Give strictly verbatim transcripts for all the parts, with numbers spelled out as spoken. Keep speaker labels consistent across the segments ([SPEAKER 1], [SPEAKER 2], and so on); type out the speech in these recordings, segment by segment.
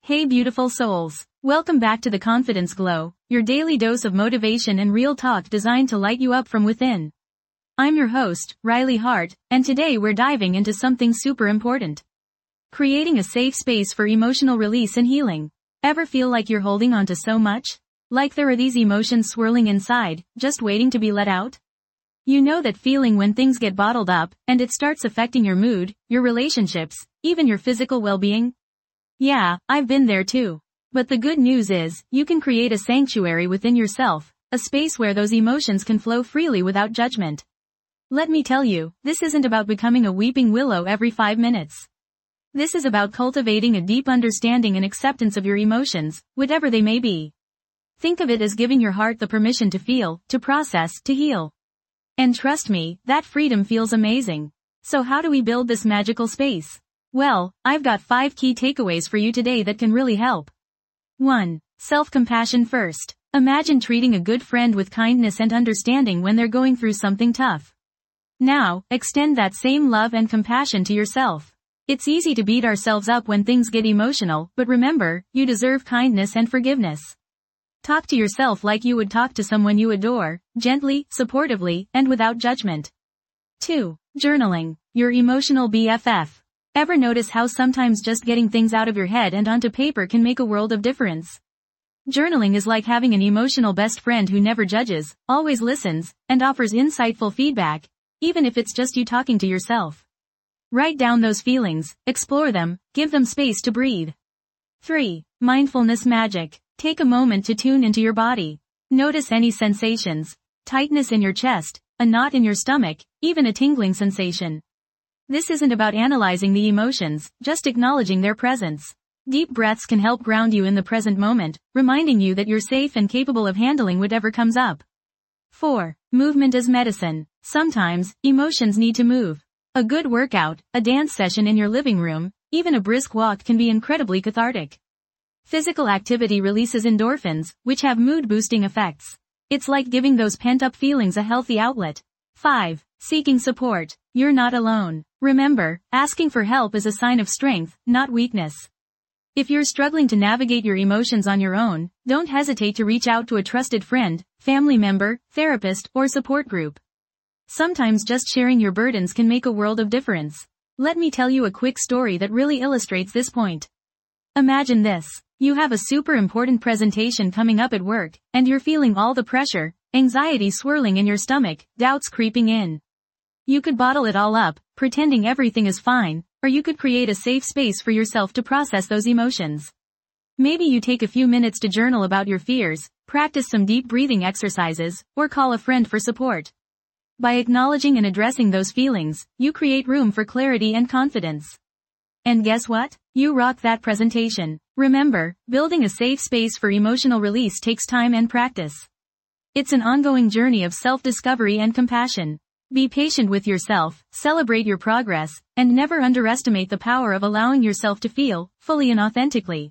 [SPEAKER 1] Hey beautiful souls. Welcome back to the Confidence Glow, your daily dose of motivation and real talk designed to light you up from within. I'm your host, Riley Hart, and today we're diving into something super important. Creating a safe space for emotional release and healing. Ever feel like you're holding on to so much? Like there are these emotions swirling inside, just waiting to be let out? You know that feeling when things get bottled up, and it starts affecting your mood, your relationships, even your physical well-being? Yeah, I've been there too. But the good news is, you can create a sanctuary within yourself, a space where those emotions can flow freely without judgment. Let me tell you, this isn't about becoming a weeping willow every five minutes. This is about cultivating a deep understanding and acceptance of your emotions, whatever they may be. Think of it as giving your heart the permission to feel, to process, to heal. And trust me, that freedom feels amazing. So how do we build this magical space? Well, I've got five key takeaways for you today that can really help. one. Self-compassion first. Imagine treating a good friend with kindness and understanding when they're going through something tough. Now, extend that same love and compassion to yourself. It's easy to beat ourselves up when things get emotional, but remember, you deserve kindness and forgiveness. Talk to yourself like you would talk to someone you adore, gently, supportively, and without judgment. two. Journaling. Your emotional B F F. Ever notice how sometimes just getting things out of your head and onto paper can make a world of difference? Journaling is like having an emotional best friend who never judges, always listens, and offers insightful feedback, even if it's just you talking to yourself. Write down those feelings, explore them, give them space to breathe. three. Mindfulness magic. Take a moment to tune into your body. Notice any sensations, tightness in your chest, a knot in your stomach, even a tingling sensation. This isn't about analyzing the emotions, just acknowledging their presence. Deep breaths can help ground you in the present moment, reminding you that you're safe and capable of handling whatever comes up. four. Movement as medicine. Sometimes, emotions need to move. A good workout, a dance session in your living room, even a brisk walk can be incredibly cathartic. Physical activity releases endorphins, which have mood-boosting effects. It's like giving those pent-up feelings a healthy outlet. five. Seeking support. You're not alone. Remember, asking for help is a sign of strength, not weakness. If you're struggling to navigate your emotions on your own, don't hesitate to reach out to a trusted friend, family member, therapist, or support group. Sometimes just sharing your burdens can make a world of difference. Let me tell you a quick story that really illustrates this point. Imagine this. You have a super important presentation coming up at work, and you're feeling all the pressure, anxiety swirling in your stomach, doubts creeping in. You could bottle it all up, pretending everything is fine, or you could create a safe space for yourself to process those emotions. Maybe you take a few minutes to journal about your fears, practice some deep breathing exercises, or call a friend for support. By acknowledging and addressing those feelings, you create room for clarity and confidence. And guess what? You rock that presentation. Remember, building a safe space for emotional release takes time and practice. It's an ongoing journey of self-discovery and compassion. Be patient with yourself, celebrate your progress, and never underestimate the power of allowing yourself to feel, fully and authentically.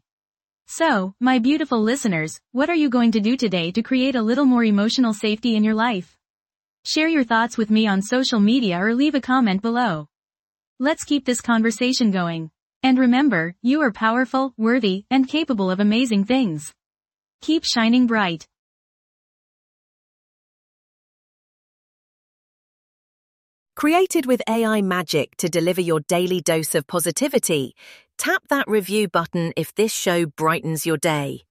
[SPEAKER 1] So, my beautiful listeners, what are you going to do today to create a little more emotional safety in your life? Share your thoughts with me on social media or leave a comment below. Let's keep this conversation going. And remember, you are powerful, worthy, and capable of amazing things. Keep shining bright.
[SPEAKER 2] Created with A I magic to deliver your daily dose of positivity, tap that review button if this show brightens your day.